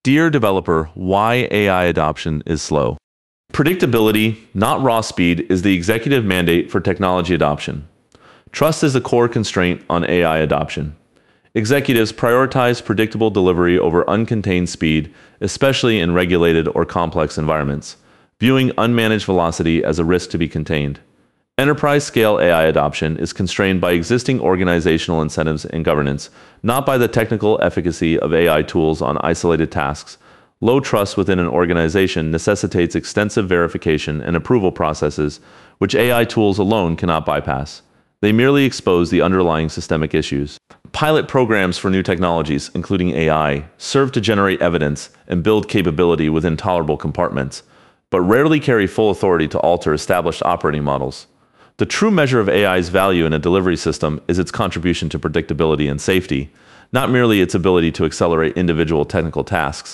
Dear developer, why AI adoption is slow? Predictability, not raw speed, is the executive mandate for technology adoption. Trust is the core constraint on AI adoption. Executives prioritize predictable delivery over uncontained speed, especially in regulated or complex environments, viewing unmanaged velocity as a risk to be contained. Enterprise-scale AI adoption is constrained by existing organizational incentives and governance, not by the technical efficacy of AI tools on isolated tasks. Low trust within an organization necessitates extensive verification and approval processes, which AI tools alone cannot bypass. They merely expose the underlying systemic issues. Pilot programs for new technologies, including AI, serve to generate evidence and build capability within tolerable compartments, but rarely carry full authority to alter established operating models. The true measure of AI's value in a delivery system is its contribution to predictability and safety, not merely its ability to accelerate individual technical tasks.